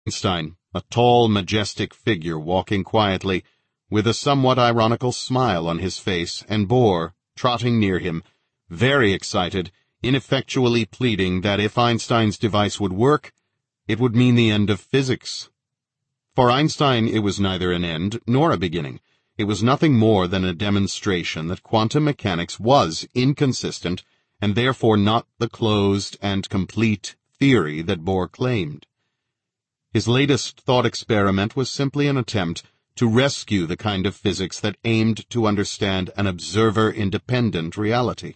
Einstein, a tall, majestic figure walking quietly, with a somewhat ironical smile on his face, and Bohr, trotting near him, very excited, ineffectually pleading that if Einstein's device would work, it would mean the end of physics. For Einstein, it was neither an end nor a beginning. It was nothing more than a demonstration that quantum mechanics was inconsistent and therefore not the closed and complete theory that Bohr claimed. His latest thought experiment was simply an attempt to rescue the kind of physics that aimed to understand an observer-independent reality.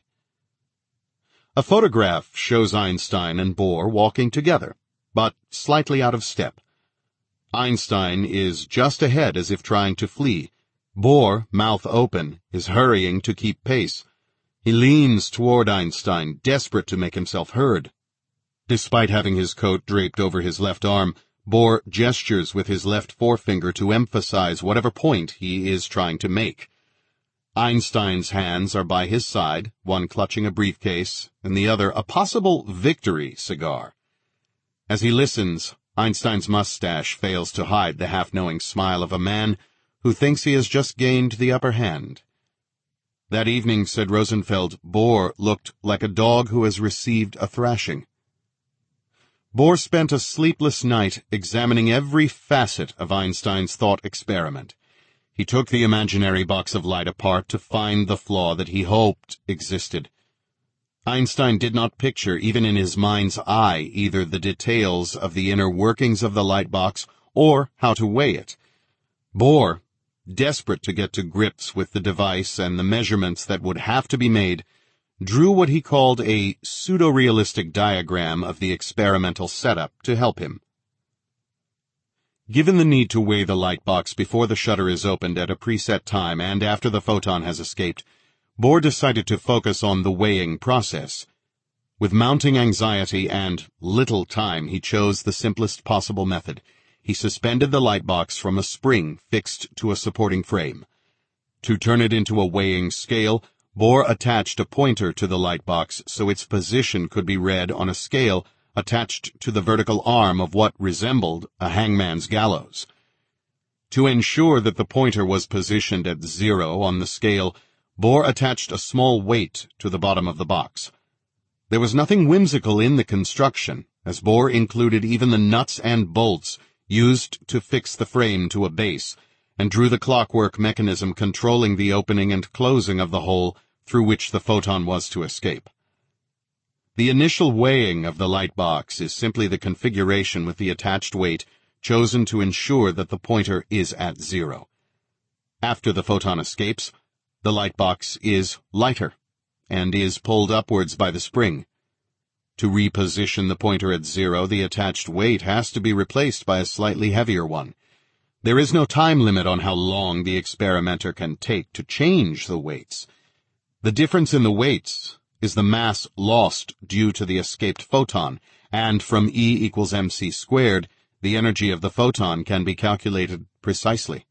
A photograph shows Einstein and Bohr walking together, but slightly out of step. Einstein is just ahead as if trying to flee. Bohr, mouth open, is hurrying to keep pace. He leans toward Einstein, desperate to make himself heard. Despite having his coat draped over his left arm, Bohr gestures with his left forefinger to emphasize whatever point he is trying to make. Einstein's hands are by his side, one clutching a briefcase, and the other a possible victory cigar. As he listens, Einstein's mustache fails to hide the half-knowing smile of a man who thinks he has just gained the upper hand. That evening, said Rosenfeld, Bohr looked like a dog who has received a thrashing. Bohr spent a sleepless night examining every facet of Einstein's thought experiment. He took the imaginary box of light apart to find the flaw that he hoped existed. Einstein did not picture, even in his mind's eye, either the details of the inner workings of the light box or how to weigh it. Bohr, desperate to get to grips with the device and the measurements that would have to be made, drew what he called a pseudo-realistic diagram of the experimental setup to help him. Given the need to weigh the light box before the shutter is opened at a preset time and after the photon has escaped, Bohr decided to focus on the weighing process. With mounting anxiety and little time, he chose the simplest possible method. He suspended the light box from a spring fixed to a supporting frame. To turn it into a weighing scale, Bohr attached a pointer to the light box so its position could be read on a scale attached to the vertical arm of what resembled a hangman's gallows. To ensure that the pointer was positioned at 0 on the scale, Bohr attached a small weight to the bottom of the box. There was nothing whimsical in the construction, as Bohr included even the nuts and bolts used to fix the frame to a base, and drew the clockwork mechanism controlling the opening and closing of the hole through which the photon was to escape. The initial weighing of the light box is simply the configuration with the attached weight chosen to ensure that the pointer is at 0. After the photon escapes, the light box is lighter and is pulled upwards by the spring. To reposition the pointer at 0, the attached weight has to be replaced by a slightly heavier one. There is no time limit on how long the experimenter can take to change the weights. The difference in the weights is the mass lost due to the escaped photon, and from E equals mc squared, the energy of the photon can be calculated precisely.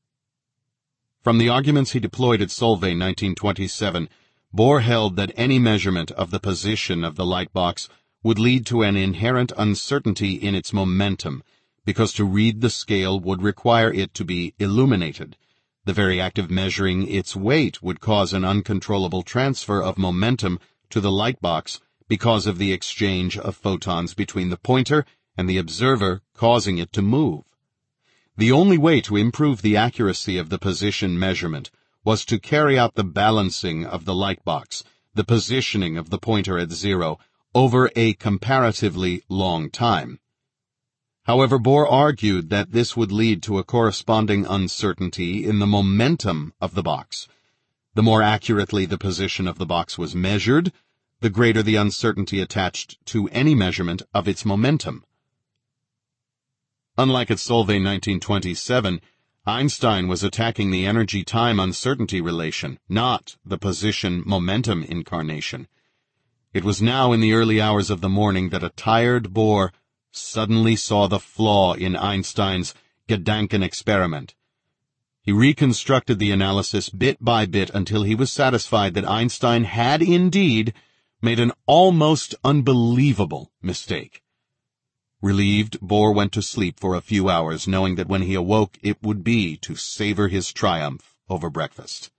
From the arguments he deployed at Solvay 1927, Bohr held that any measurement of the position of the light box would lead to an inherent uncertainty in its momentum, because to read the scale would require it to be illuminated. The very act of measuring its weight would cause an uncontrollable transfer of momentum to the light box because of the exchange of photons between the pointer and the observer, causing it to move. The only way to improve the accuracy of the position measurement was to carry out the balancing of the light box, the positioning of the pointer at 0, over a comparatively long time. However, Bohr argued that this would lead to a corresponding uncertainty in the momentum of the box. The more accurately the position of the box was measured, the greater the uncertainty attached to any measurement of its momentum. Unlike at Solvay 1927, Einstein was attacking the energy-time uncertainty relation, not the position-momentum incarnation. It was now in the early hours of the morning that a tired Bohr suddenly saw the flaw in Einstein's Gedanken experiment. He reconstructed the analysis bit by bit until he was satisfied that Einstein had indeed made an almost unbelievable mistake. Relieved, Bohr went to sleep for a few hours, knowing that when he awoke it would be to savor his triumph over breakfast.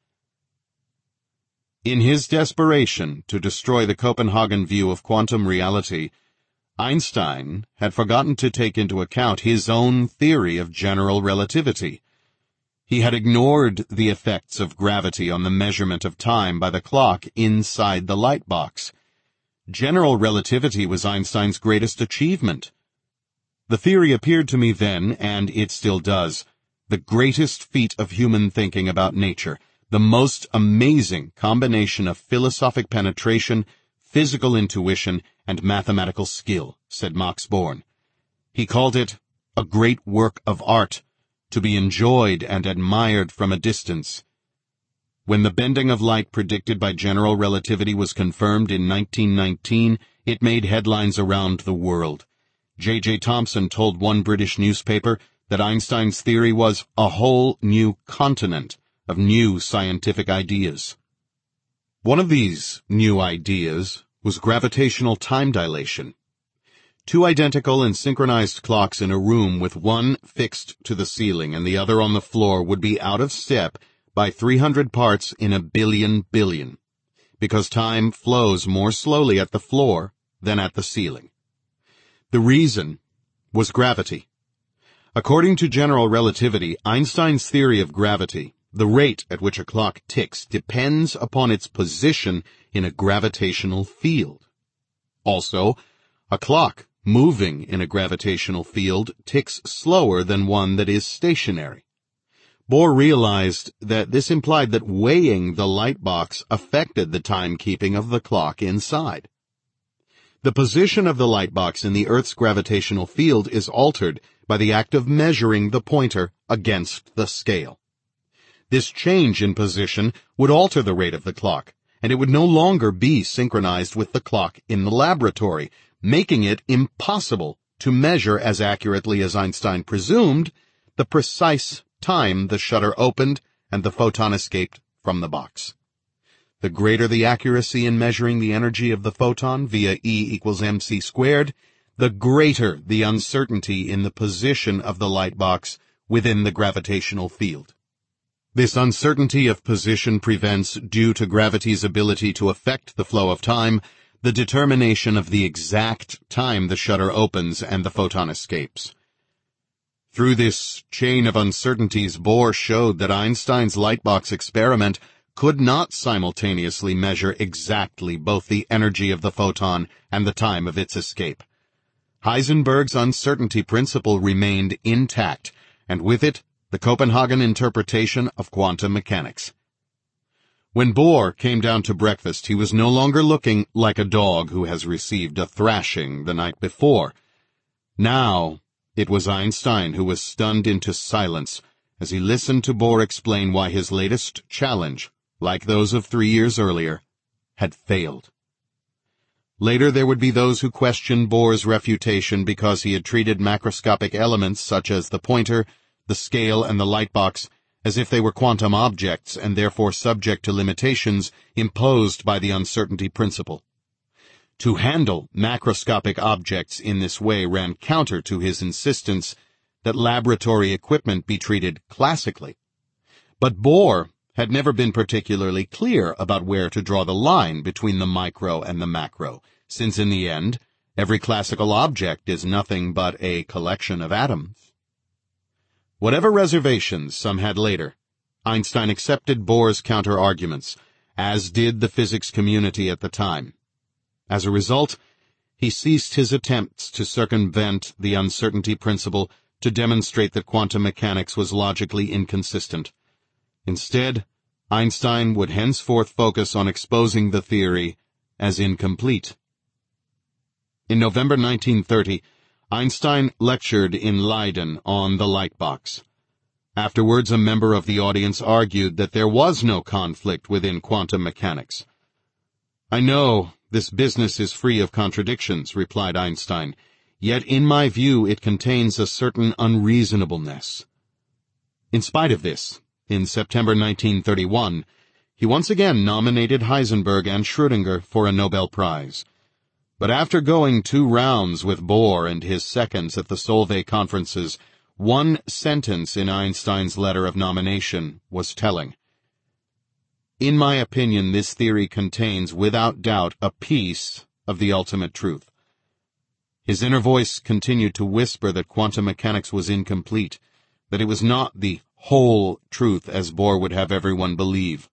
In his desperation to destroy the Copenhagen view of quantum reality, Einstein had forgotten to take into account his own theory of general relativity. He had ignored the effects of gravity on the measurement of time by the clock inside the light box. General relativity was Einstein's greatest achievement. The theory appeared to me then, and it still does, the greatest feat of human thinking about nature, the most amazing combination of philosophic penetration, physical intuition, and mathematical skill, said Max Born. He called it a great work of art, to be enjoyed and admired from a distance. When the bending of light predicted by general relativity was confirmed in 1919, it made headlines around the world. J.J. Thomson told one British newspaper that Einstein's theory was a whole new continent of new scientific ideas. One of these new ideas was gravitational time dilation. Two identical and synchronized clocks in a room with one fixed to the ceiling and the other on the floor would be out of step by 300 parts in a billion, because time flows more slowly at the floor than at the ceiling. The reason was gravity. According to general relativity, Einstein's theory of gravity, the rate at which a clock ticks depends upon its position in a gravitational field. Also, a clock moving in a gravitational field ticks slower than one that is stationary. Bohr realized that this implied that weighing the light box affected the timekeeping of the clock inside. The position of the light box in the Earth's gravitational field is altered by the act of measuring the pointer against the scale. This change in position would alter the rate of the clock, and it would no longer be synchronized with the clock in the laboratory, making it impossible to measure as accurately as Einstein presumed the precise time the shutter opened and the photon escaped from the box. The greater the accuracy in measuring the energy of the photon via E=mc², the greater the uncertainty in the position of the light box within the gravitational field. This uncertainty of position prevents, due to gravity's ability to affect the flow of time, the determination of the exact time the shutter opens and the photon escapes. Through this chain of uncertainties, Bohr showed that Einstein's lightbox experiment could not simultaneously measure exactly both the energy of the photon and the time of its escape. Heisenberg's uncertainty principle remained intact, and with it, the Copenhagen interpretation of quantum mechanics. When Bohr came down to breakfast, he was no longer looking like a dog who has received a thrashing the night before. Now, it was Einstein who was stunned into silence as he listened to Bohr explain why his latest challenge, like those of 3 years earlier, had failed. Later there would be those who questioned Bohr's refutation because he had treated macroscopic elements such as the pointer, the scale, and the lightbox as if they were quantum objects and therefore subject to limitations imposed by the uncertainty principle. To handle macroscopic objects in this way ran counter to his insistence that laboratory equipment be treated classically. But Bohr had never been particularly clear about where to draw the line between the micro and the macro, since in the end, every classical object is nothing but a collection of atoms. Whatever reservations some had later, Einstein accepted Bohr's counter-arguments, as did the physics community at the time. As a result, he ceased his attempts to circumvent the uncertainty principle to demonstrate that quantum mechanics was logically inconsistent. Instead, Einstein would henceforth focus on exposing the theory as incomplete. In November 1930, Einstein lectured in Leiden on the lightbox. Afterwards, a member of the audience argued that there was no conflict within quantum mechanics. "I know this business is free of contradictions," replied Einstein, "yet in my view it contains a certain unreasonableness." In spite of this, in September 1931, he once again nominated Heisenberg and Schrödinger for a Nobel Prize. But after going 2 rounds with Bohr and his seconds at the Solvay conferences, one sentence in Einstein's letter of nomination was telling. In my opinion, this theory contains, without doubt, a piece of the ultimate truth. His inner voice continued to whisper that quantum mechanics was incomplete, that it was not the whole truth as Bohr would have everyone believe.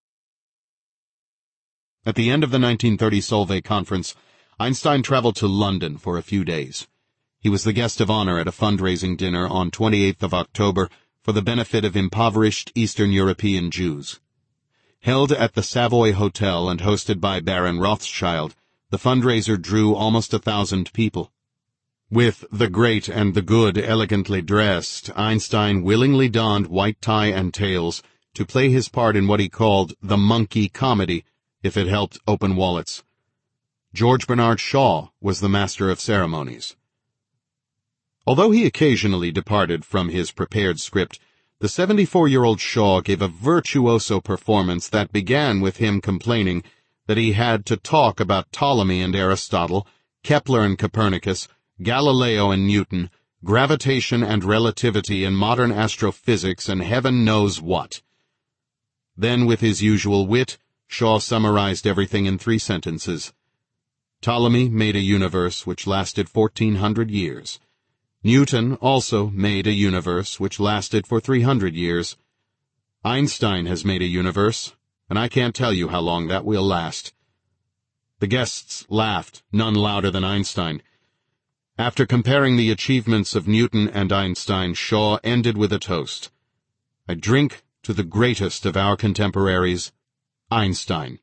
At the end of the 1930 Solvay conference, Einstein traveled to London for a few days. He was the guest of honor at a fundraising dinner on 28th of October for the benefit of impoverished Eastern European Jews. Held at the Savoy Hotel and hosted by Baron Rothschild, the fundraiser drew almost 1,000 people. With the great and the good elegantly dressed, Einstein willingly donned white tie and tails to play his part in what he called the monkey comedy, if it helped open wallets. George Bernard Shaw was the master of ceremonies. Although he occasionally departed from his prepared script, the 74-year-old Shaw gave a virtuoso performance that began with him complaining that he had to talk about Ptolemy and Aristotle, Kepler and Copernicus, Galileo and Newton, gravitation and relativity and modern astrophysics and heaven knows what. Then, with his usual wit, Shaw summarized everything in 3 sentences. Ptolemy made a universe which lasted 1,400 years. Newton also made a universe which lasted for 300 years. Einstein has made a universe, and I can't tell you how long that will last. The guests laughed, none louder than Einstein. After comparing the achievements of Newton and Einstein, Shaw ended with a toast. I drink to the greatest of our contemporaries, Einstein.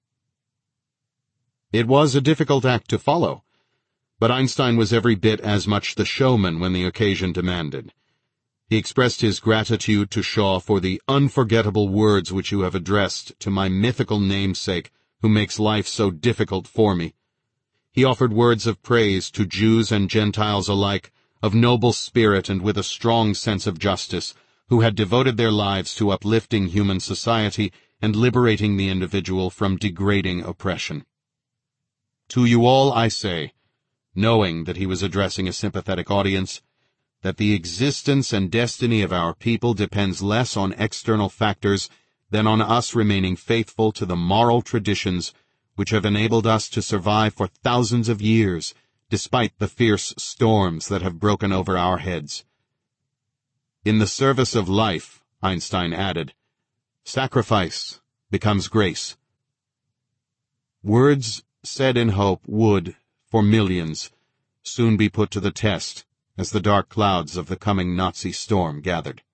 It was a difficult act to follow, but Einstein was every bit as much the showman when the occasion demanded. He expressed his gratitude to Shaw for the unforgettable words which you have addressed to my mythical namesake who makes life so difficult for me. He offered words of praise to Jews and Gentiles alike, of noble spirit and with a strong sense of justice, who had devoted their lives to uplifting human society and liberating the individual from degrading oppression. To you all I say, knowing that he was addressing a sympathetic audience, that the existence and destiny of our people depends less on external factors than on us remaining faithful to the moral traditions which have enabled us to survive for thousands of years, despite the fierce storms that have broken over our heads. In the service of life, Einstein added, sacrifice becomes grace. Words said in hope would, for millions, soon be put to the test as the dark clouds of the coming Nazi storm gathered.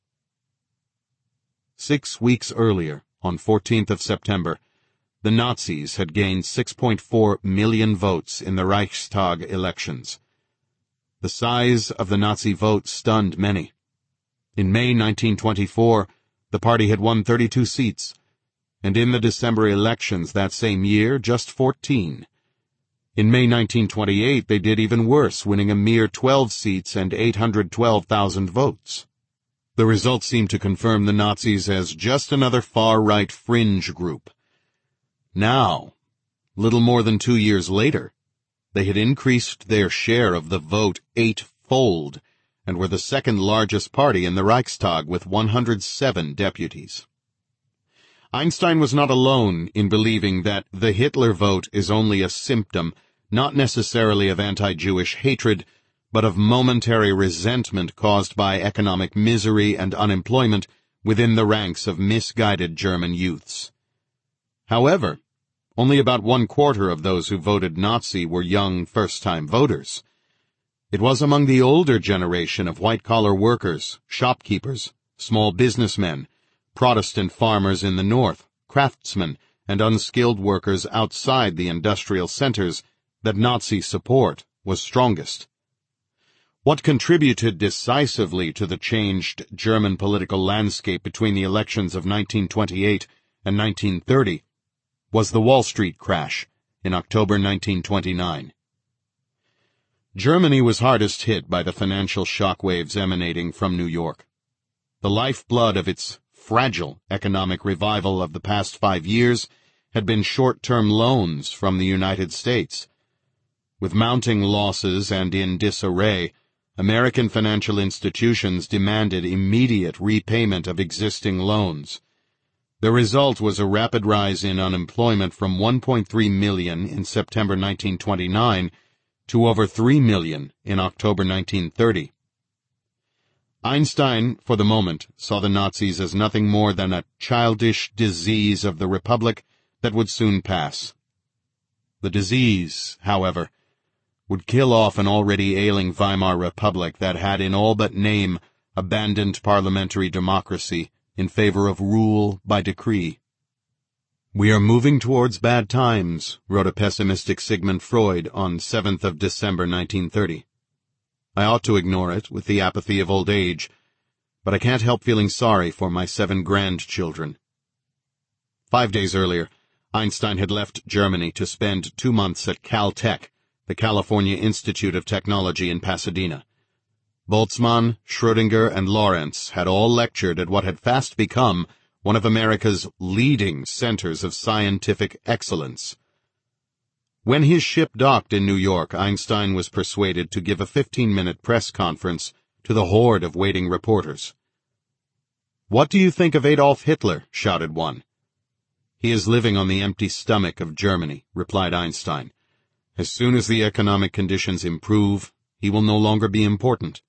6 weeks earlier, on 14th of September, the Nazis had gained 6.4 million votes in the Reichstag elections. The size of the Nazi vote stunned many. In May 1924, the party had won 32 seats, and in the December elections that same year, just 14. In May 1928, they did even worse, winning a mere 12 seats and 812,000 votes. The results seemed to confirm the Nazis as just another far-right fringe group. Now, little more than 2 years later, they had increased their share of the vote 8-fold and were the second largest party in the Reichstag with 107 deputies. Einstein was not alone in believing that the Hitler vote is only a symptom, not necessarily of anti-Jewish hatred, but of momentary resentment caused by economic misery and unemployment within the ranks of misguided German youths. However, only about 1/4 of those who voted Nazi were young, first-time voters. It was among the older generation of white-collar workers, shopkeepers, small businessmen, Protestant farmers in the north, craftsmen, and unskilled workers outside the industrial centers that Nazi support was strongest. What contributed decisively to the changed German political landscape between the elections of 1928 and 1930 was the Wall Street crash in October 1929. Germany was hardest hit by the financial shockwaves emanating from New York. The lifeblood of its fragile economic revival of the past 5 years had been short-term loans from the United States. With mounting losses and in disarray, American financial institutions demanded immediate repayment of existing loans. The result was a rapid rise in unemployment from 1.3 million in September 1929 to over 3 million in October 1930. Einstein, for the moment, saw the Nazis as nothing more than a childish disease of the Republic that would soon pass. The disease, however, would kill off an already ailing Weimar Republic that had in all but name abandoned parliamentary democracy in favor of rule by decree. "We are moving towards bad times," wrote a pessimistic Sigmund Freud on 7th of December 1930. "I ought to ignore it with the apathy of old age, but I can't help feeling sorry for my 7 grandchildren." 5 days earlier, Einstein had left Germany to spend 2 months at Caltech, the California Institute of Technology in Pasadena. Boltzmann, Schrödinger, and Lorentz had all lectured at what had fast become one of America's leading centers of scientific excellence. When his ship docked in New York, Einstein was persuaded to give a 15-minute press conference to the horde of waiting reporters. "What do you think of Adolf Hitler?" shouted one. "He is living on the empty stomach of Germany," replied Einstein. "As soon as the economic conditions improve, he will no longer be important."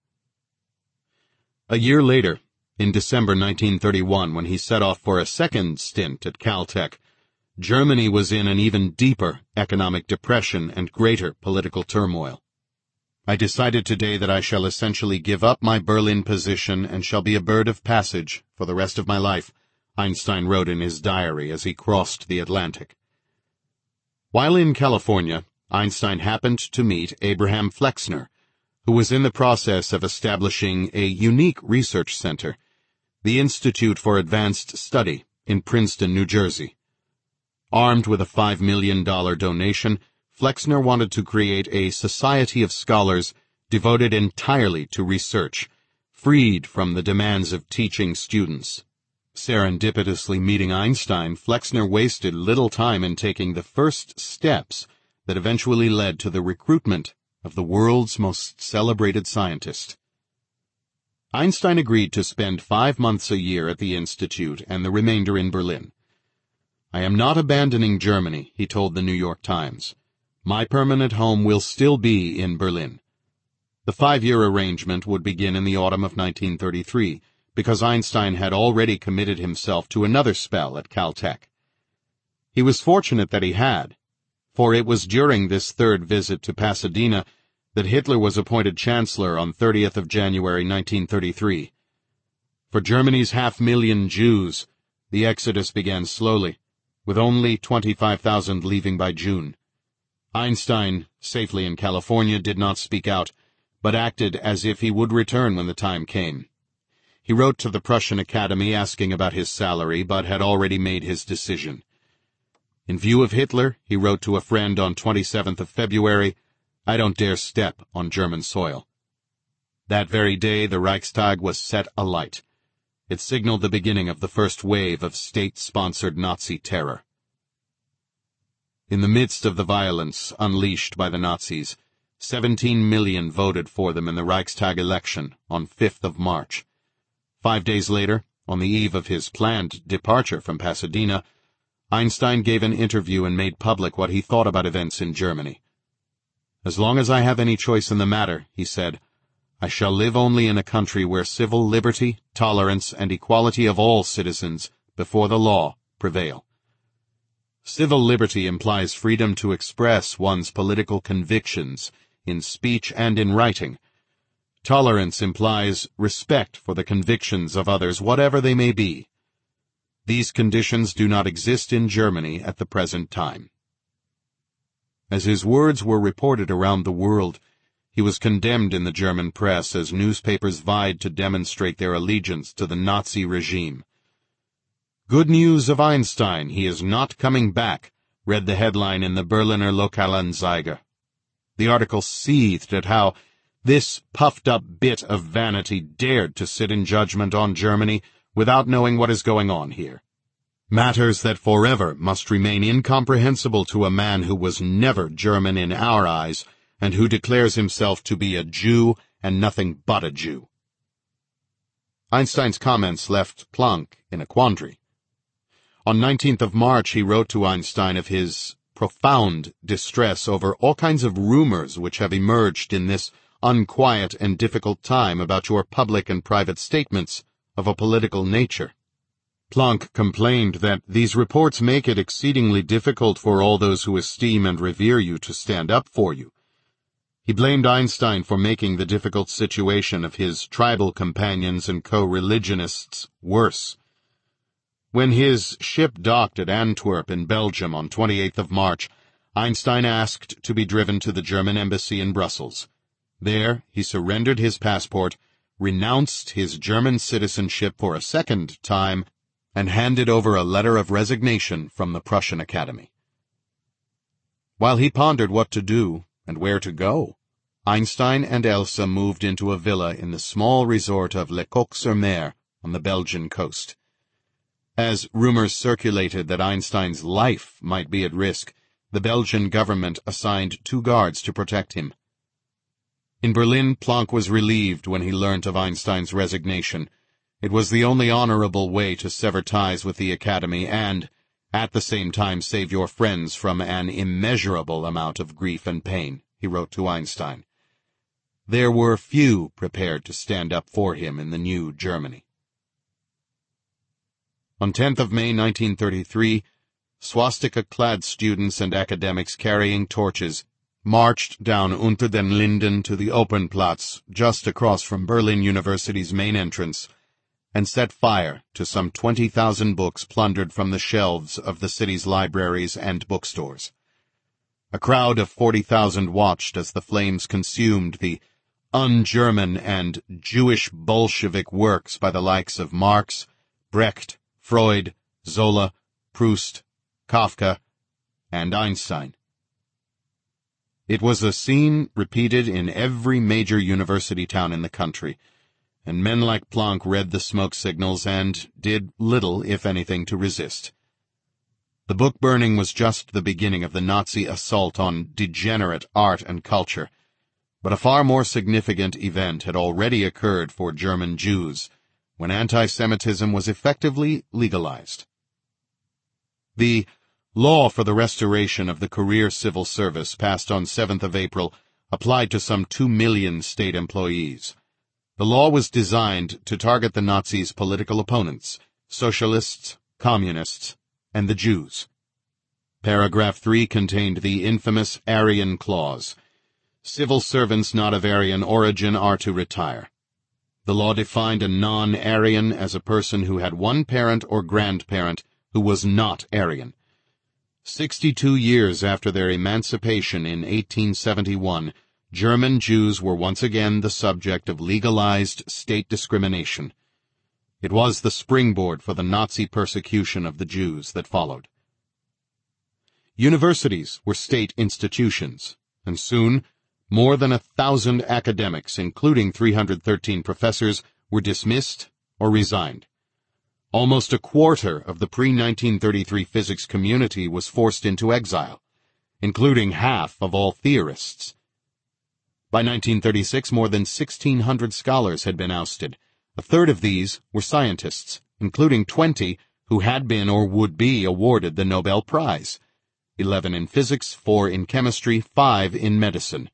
A year later, in December 1931, when he set off for a second stint at Caltech, Germany was in an even deeper economic depression and greater political turmoil. "I decided today that I shall essentially give up my Berlin position and shall be a bird of passage for the rest of my life," Einstein wrote in his diary as he crossed the Atlantic. While in California, Einstein happened to meet Abraham Flexner, who was in the process of establishing a unique research center, the Institute for Advanced Study, in Princeton, New Jersey. Armed with a $5 million donation, Flexner wanted to create a society of scholars devoted entirely to research, freed from the demands of teaching students. Serendipitously meeting Einstein, Flexner wasted little time in taking the first steps that eventually led to the recruitment of the world's most celebrated scientist. Einstein agreed to spend 5 months a year at the Institute and the remainder in Berlin. "I am not abandoning Germany," he told the New York Times. "My permanent home will still be in Berlin." The 5-year arrangement would begin in the autumn of 1933, because Einstein had already committed himself to another spell at Caltech. He was fortunate that he had, for it was during this third visit to Pasadena that Hitler was appointed Chancellor on 30th of January 1933. For Germany's 500,000 Jews, the exodus began slowly, with only 25,000 leaving by June. Einstein, safely in California, did not speak out, but acted as if he would return when the time came. He wrote to the Prussian Academy asking about his salary, but had already made his decision. In view of Hitler, he wrote to a friend on 27th of February, "I don't dare step on German soil." That very day, the Reichstag was set alight. It signaled the beginning of the first wave of state-sponsored Nazi terror. In the midst of the violence unleashed by the Nazis, 17 million voted for them in the Reichstag election on 5th of March. 5 days later, on the eve of his planned departure from Pasadena, Einstein gave an interview and made public what he thought about events in Germany. "As long as I have any choice in the matter," he said, "I shall live only in a country where civil liberty, tolerance, and equality of all citizens before the law prevail." Civil liberty implies freedom to express one's political convictions in speech and in writing. Tolerance implies respect for the convictions of others, whatever they may be. These conditions do not exist in Germany at the present time. As his words were reported around the world, he was condemned in the German press as newspapers vied to demonstrate their allegiance to the Nazi regime. "Good news of Einstein, he is not coming back," read the headline in the Berliner Lokalanzeiger. The article seethed at how this puffed-up bit of vanity dared to sit in judgment on Germany without knowing what is going on here. Matters that forever must remain incomprehensible to a man who was never German in our eyes and who declares himself to be a Jew and nothing but a Jew. Einstein's comments left Planck in a quandary. On 19th of March, he wrote to Einstein of his profound distress over all kinds of rumors which have emerged in this unquiet and difficult time about your public and private statements of a political nature. Planck complained that these reports make it exceedingly difficult for all those who esteem and revere you to stand up for you. He blamed Einstein for making the difficult situation of his tribal companions and co-religionists worse. When his ship docked at Antwerp in Belgium on 28th of March, Einstein asked to be driven to the German embassy in Brussels. There, he surrendered his passport, renounced his German citizenship for a second time, and handed over a letter of resignation from the Prussian Academy. While he pondered what to do and where to go, Einstein and Elsa moved into a villa in the small resort of Le Coq-sur-Mer on the Belgian coast. As rumors circulated that Einstein's life might be at risk, the Belgian government assigned 2 guards to protect him. In Berlin, Planck was relieved when he learnt of Einstein's resignation. It was the only honorable way to sever ties with the Academy and, at the same time, save your friends from an immeasurable amount of grief and pain, he wrote to Einstein. There were few prepared to stand up for him in the new Germany. On 10th of May 1933, swastika-clad students and academics carrying torches marched down Unter den Linden to the Opernplatz, just across from Berlin University's main entrance, and set fire to some 20,000 books plundered from the shelves of the city's libraries and bookstores. A crowd of 40,000 watched as the flames consumed the un-German and Jewish Bolshevik works by the likes of Marx, Brecht, Freud, Zola, Proust, Kafka, and Einstein. It was a scene repeated in every major university town in the country, and men like Planck read the smoke signals and did little, if anything, to resist. The book burning was just the beginning of the Nazi assault on degenerate art and culture, but a far more significant event had already occurred for German Jews, when anti-Semitism was effectively legalized. The Law for the Restoration of the Career Civil Service, passed on 7th of April, applied to some 2 million state employees. The law was designed to target the Nazis' political opponents, socialists, communists, and the Jews. Paragraph 3 contained the infamous Aryan clause. Civil servants not of Aryan origin are to retire. The law defined a non-Aryan as a person who had one parent or grandparent who was not Aryan. 62 years after their emancipation in 1871, German Jews were once again the subject of legalized state discrimination. It was the springboard for the Nazi persecution of the Jews that followed. Universities were state institutions, and soon more than 1,000 academics, including 313 professors, were dismissed or resigned. Almost a quarter of the pre-1933 physics community was forced into exile, including half of all theorists. By 1936, more than 1,600 scholars had been ousted. A third of these were scientists, including 20 who had been or would be awarded the Nobel Prize, 11 in physics, 4 in chemistry, 5 in medicine.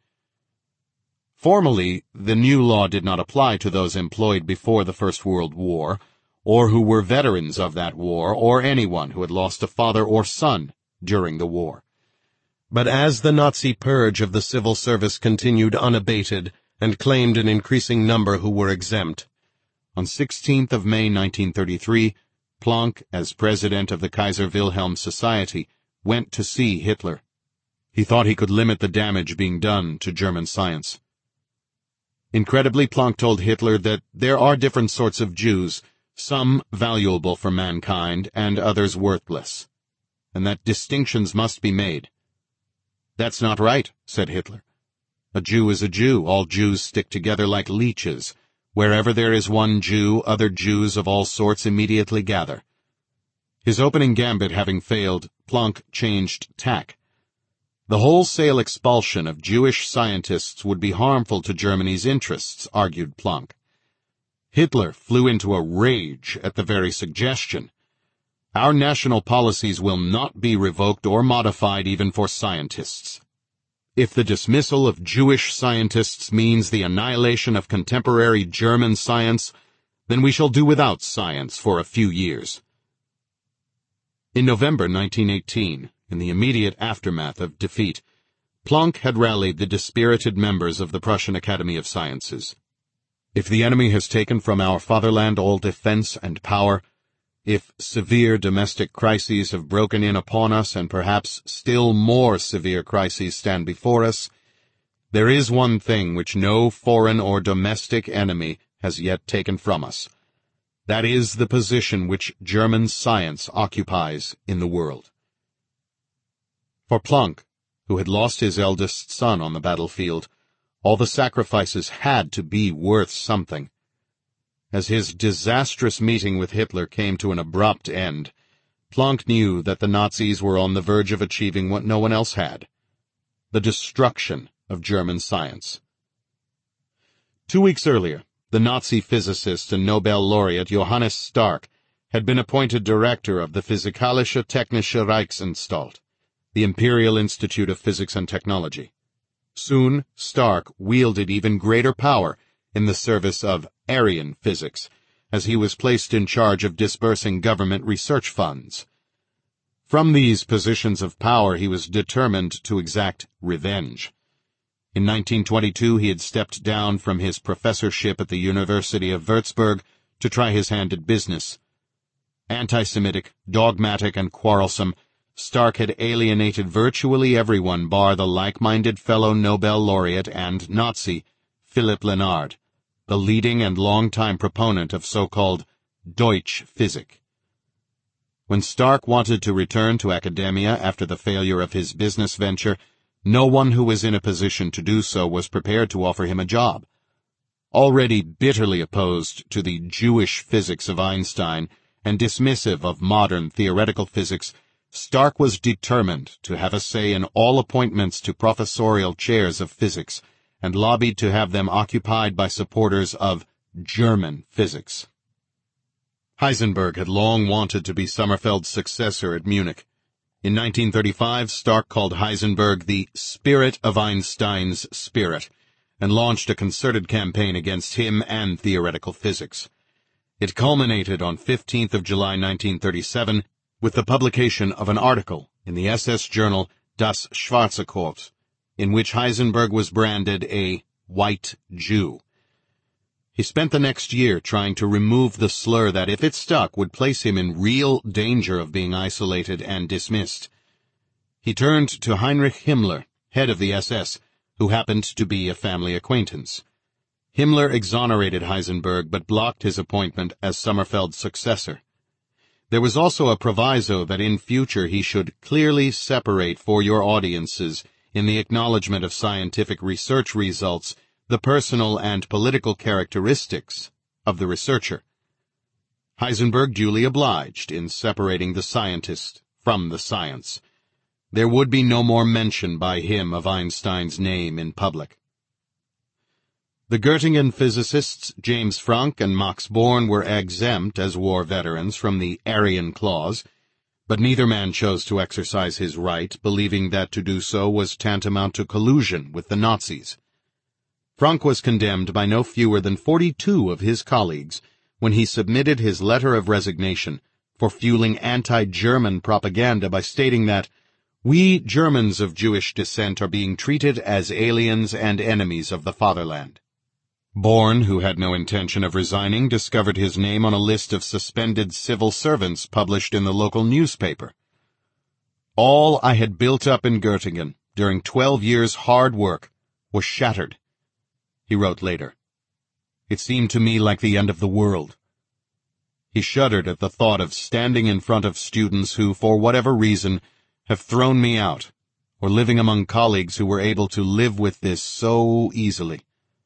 Formally, the new law did not apply to those employed before the First World War, or who were veterans of that war, or anyone who had lost a father or son during the war. But as the Nazi purge of the civil service continued unabated and claimed an increasing number who were exempt, on 16th of May 1933, Planck, as president of the Kaiser Wilhelm Society, went to see Hitler. He thought he could limit the damage being done to German science. Incredibly, Planck told Hitler that there are different sorts of Jews, some valuable for mankind and others worthless, and that distinctions must be made. "That's not right," said Hitler. "A Jew is a Jew. All Jews stick together like leeches. Wherever there is one Jew, other Jews of all sorts immediately gather." His opening gambit having failed, Planck changed tack. The wholesale expulsion of Jewish scientists would be harmful to Germany's interests, argued Planck. Hitler flew into a rage at the very suggestion. Our national policies will not be revoked or modified even for scientists. If the dismissal of Jewish scientists means the annihilation of contemporary German science, then we shall do without science for a few years. In November 1918, in the immediate aftermath of defeat, Planck had rallied the dispirited members of the Prussian Academy of Sciences. If the enemy has taken from our fatherland all defense and power, if severe domestic crises have broken in upon us and perhaps still more severe crises stand before us, there is one thing which no foreign or domestic enemy has yet taken from us. That is the position which German science occupies in the world. For Planck, who had lost his eldest son on the battlefield, all the sacrifices had to be worth something. As his disastrous meeting with Hitler came to an abrupt end, Planck knew that the Nazis were on the verge of achieving what no one else had: the destruction of German science. 2 weeks earlier, the Nazi physicist and Nobel laureate Johannes Stark had been appointed director of the Physikalische Technische Reichsanstalt, the Imperial Institute of Physics and Technology. Soon, Stark wielded even greater power in the service of Aryan physics, as he was placed in charge of disbursing government research funds. From these positions of power he was determined to exact revenge. In 1922 he had stepped down from his professorship at the University of Würzburg to try his hand at business. Anti-Semitic, dogmatic, and quarrelsome, Stark had alienated virtually everyone bar the like-minded fellow Nobel laureate and Nazi, Philipp Lenard, the leading and long-time proponent of so-called Deutsche Physik. When Stark wanted to return to academia after the failure of his business venture, no one who was in a position to do so was prepared to offer him a job. Already bitterly opposed to the Jewish physics of Einstein and dismissive of modern theoretical physics, Stark was determined to have a say in all appointments to professorial chairs of physics, and lobbied to have them occupied by supporters of German physics. Heisenberg had long wanted to be Sommerfeld's successor at Munich. In 1935, Stark called Heisenberg the spirit of Einstein's spirit, and launched a concerted campaign against him and theoretical physics. It culminated on 15th of July 1937 with the publication of an article in the SS journal Das Schwarze Korps, in which Heisenberg was branded a white Jew. He spent the next year trying to remove the slur that, if it stuck, would place him in real danger of being isolated and dismissed. He turned to Heinrich Himmler, head of the SS, who happened to be a family acquaintance. Himmler exonerated Heisenberg but blocked his appointment as Sommerfeld's successor. There was also a proviso that in future he should clearly separate for your audiences, in the acknowledgement of scientific research results, the personal and political characteristics of the researcher. Heisenberg duly obliged in separating the scientist from the science. There would be no more mention by him of Einstein's name in public. The Göttingen physicists James Franck and Max Born were exempt as war veterans from the Aryan clause, but neither man chose to exercise his right, believing that to do so was tantamount to collusion with the Nazis. Franck was condemned by no fewer than 42 of his colleagues when he submitted his letter of resignation for fueling anti-German propaganda by stating that, "We Germans of Jewish descent are being treated as aliens and enemies of the fatherland." Born, who had no intention of resigning, discovered his name on a list of suspended civil servants published in the local newspaper. "All I had built up in Göttingen during 12 years' hard work was shattered," he wrote later. "It seemed to me like the end of the world." He shuddered at the thought of standing in front of students who, for whatever reason, have thrown me out, or living among colleagues who were able to live with this so easily.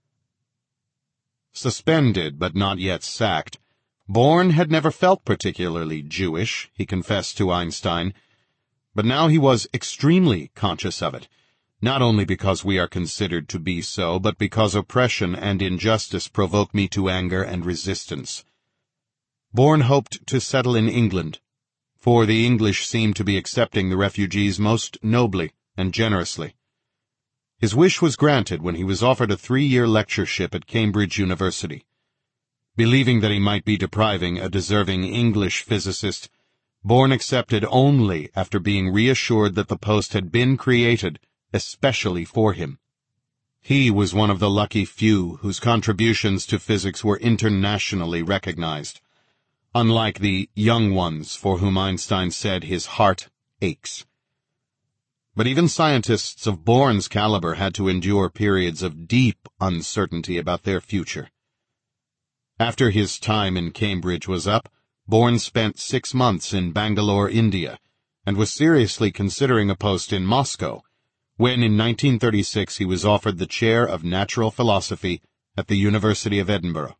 Suspended but not yet sacked, Born had never felt particularly Jewish, he confessed to Einstein. But now he was extremely conscious of it, not only because we are considered to be so, but because oppression and injustice provoke me to anger and resistance. Bourne hoped to settle in England, for the English seemed to be accepting the refugees most nobly and generously. His wish was granted when he was offered a 3-year lectureship at Cambridge University. Believing that he might be depriving a deserving English physicist, Bourne accepted only after being reassured that the post had been created especially for him. He was one of the lucky few whose contributions to physics were internationally recognized, unlike the young ones for whom Einstein said his heart aches. But even scientists of Bourne's caliber had to endure periods of deep uncertainty about their future. After his time in Cambridge was up, Bourne spent 6 months in Bangalore, India, and was seriously considering a post in Moscow, when in 1936 he was offered the chair of natural philosophy at the University of Edinburgh.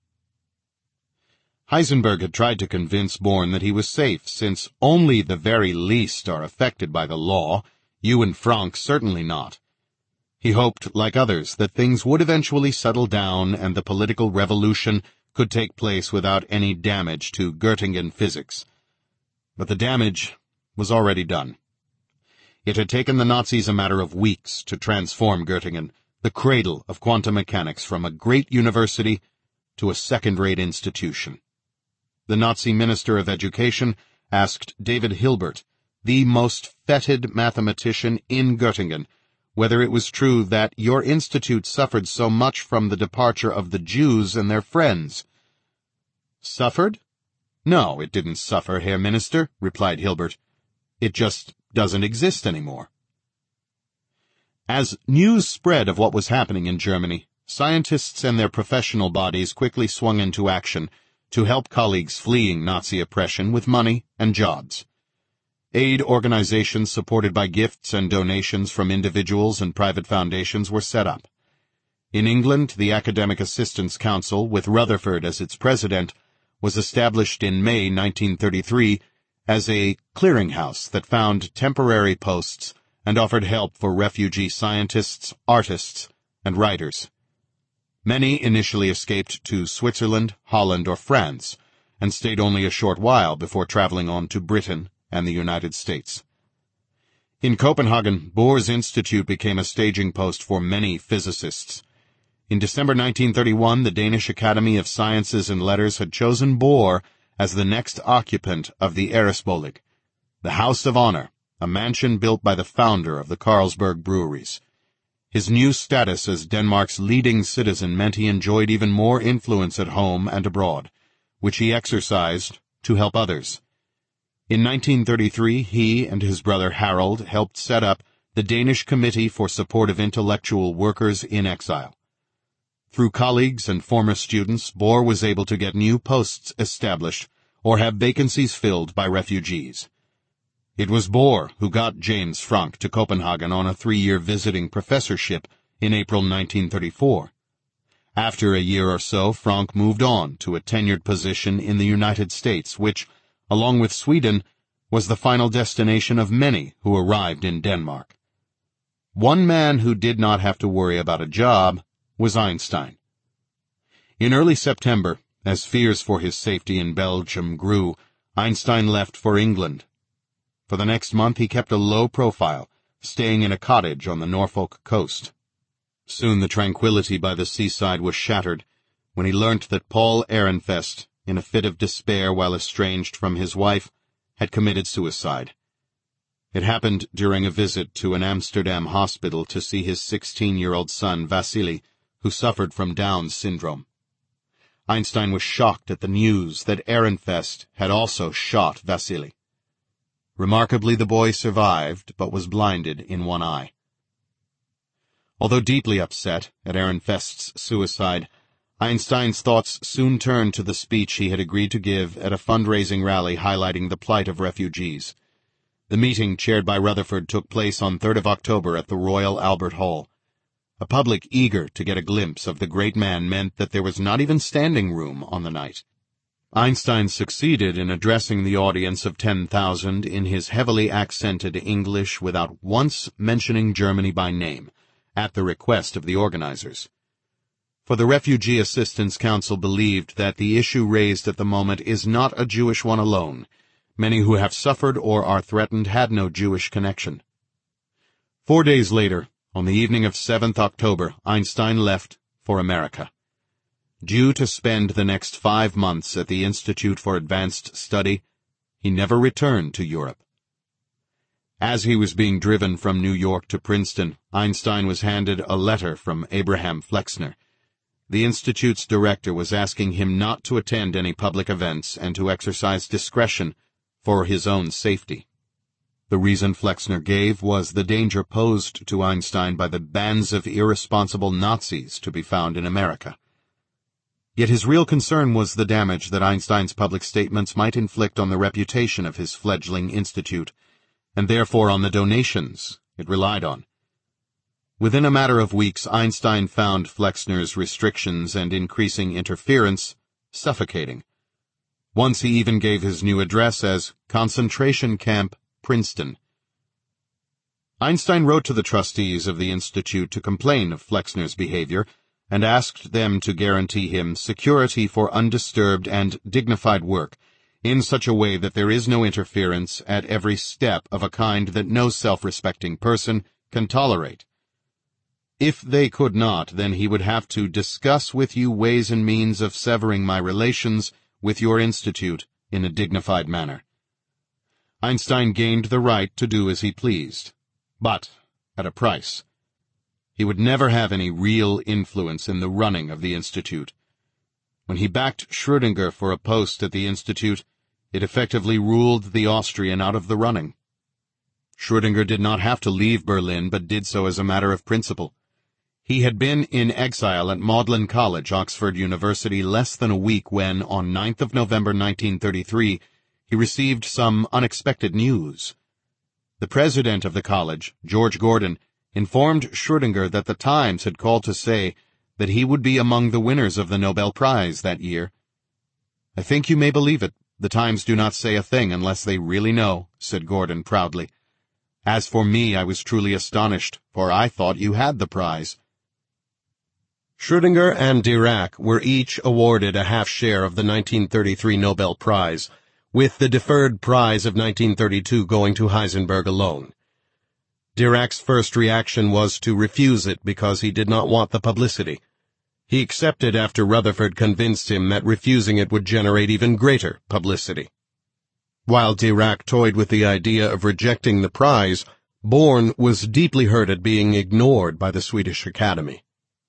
Heisenberg had tried to convince Bourne that he was safe, since only the very least are affected by the law, you and Franck certainly not. He hoped, like others, that things would eventually settle down and the political revolution could take place without any damage to Göttingen physics. But the damage was already done. It had taken the Nazis a matter of weeks to transform Göttingen, the cradle of quantum mechanics, from a great university to a second-rate institution. The Nazi Minister of Education asked David Hilbert, the most feted mathematician in Göttingen, whether it was true that your institute suffered so much from the departure of the Jews and their friends. Suffered? No, it didn't suffer, Herr Minister, replied Hilbert. It just doesn't exist anymore. As news spread of what was happening in Germany, scientists and their professional bodies quickly swung into action to help colleagues fleeing Nazi oppression with money and jobs. Aid organizations supported by gifts and donations from individuals and private foundations were set up. In England, the Academic Assistance Council, with Rutherford as its president, was established in May 1933 as a clearinghouse that found temporary posts and offered help for refugee scientists, artists, and writers. Many initially escaped to Switzerland, Holland, or France, and stayed only a short while before traveling on to Britain and the United States. In Copenhagen, Bohr's Institute became a staging post for many physicists. In December 1931, the Danish Academy of Sciences and Letters had chosen Bohr as the next occupant of the Æresbolig, the House of Honor, a mansion built by the founder of the Carlsberg breweries. His new status as Denmark's leading citizen meant he enjoyed even more influence at home and abroad, which he exercised to help others. In 1933, he and his brother Harold helped set up the Danish Committee for Support of Intellectual Workers in Exile. Through colleagues and former students, Bohr was able to get new posts established or have vacancies filled by refugees. It was Bohr who got James Franck to Copenhagen on a 3-year visiting professorship in April 1934. After a year or so, Franck moved on to a tenured position in the United States, which, along with Sweden, was the final destination of many who arrived in Denmark. One man who did not have to worry about a job was Einstein. In early September, as fears for his safety in Belgium grew, Einstein left for England. For the next month he kept a low profile, staying in a cottage on the Norfolk coast. Soon the tranquility by the seaside was shattered when he learnt that Paul Ehrenfest, in a fit of despair while estranged from his wife, had committed suicide. It happened during a visit to an Amsterdam hospital to see his 16-year-old son, Vasily, who suffered from Down's syndrome. Einstein was shocked at the news that Ehrenfest had also shot Vasily. Remarkably, the boy survived, but was blinded in one eye. Although deeply upset at Ehrenfest's suicide, Einstein's thoughts soon turned to the speech he had agreed to give at a fundraising rally highlighting the plight of refugees. The meeting, chaired by Rutherford, took place on 3rd of October at the Royal Albert Hall. A public eager to get a glimpse of the great man meant that there was not even standing room on the night. Einstein succeeded in addressing the audience of 10,000 in his heavily accented English without once mentioning Germany by name, at the request of the organizers. For the Refugee Assistance Council believed that the issue raised at the moment is not a Jewish one alone. Many who have suffered or are threatened had no Jewish connection. 4 days later, on the evening of 7th October, Einstein left for America. Due to spend the next 5 months at the Institute for Advanced Study, he never returned to Europe. As he was being driven from New York to Princeton, Einstein was handed a letter from Abraham Flexner. The Institute's director was asking him not to attend any public events and to exercise discretion for his own safety. The reason Flexner gave was the danger posed to Einstein by the bands of irresponsible Nazis to be found in America. Yet his real concern was the damage that Einstein's public statements might inflict on the reputation of his fledgling institute, and therefore on the donations it relied on. Within a matter of weeks, Einstein found Flexner's restrictions and increasing interference suffocating. Once he even gave his new address as Concentration Camp, Princeton. Einstein wrote to the trustees of the Institute to complain of Flexner's behavior, and asked them to guarantee him security for undisturbed and dignified work, in such a way that there is no interference at every step of a kind that no self-respecting person can tolerate. If they could not, then he would have to discuss with you ways and means of severing my relations with your institute in a dignified manner. Einstein gained the right to do as he pleased, but at a price. He would never have any real influence in the running of the Institute. When he backed Schrödinger for a post at the Institute, it effectively ruled the Austrian out of the running. Schrödinger did not have to leave Berlin, but did so as a matter of principle. He had been in exile at Magdalen College, Oxford University, less than a week when, on 9th of November 1933, he received some unexpected news. The president of the college, George Gordon, informed Schrödinger that the Times had called to say that he would be among the winners of the Nobel Prize that year. "I think you may believe it. The Times do not say a thing unless they really know," said Gordon proudly. "As for me, I was truly astonished, for I thought you had the prize." Schrödinger and Dirac were each awarded a half share of the 1933 Nobel Prize, with the deferred prize of 1932 going to Heisenberg alone. Dirac's first reaction was to refuse it because he did not want the publicity. He accepted after Rutherford convinced him that refusing it would generate even greater publicity. While Dirac toyed with the idea of rejecting the prize, Born was deeply hurt at being ignored by the Swedish Academy.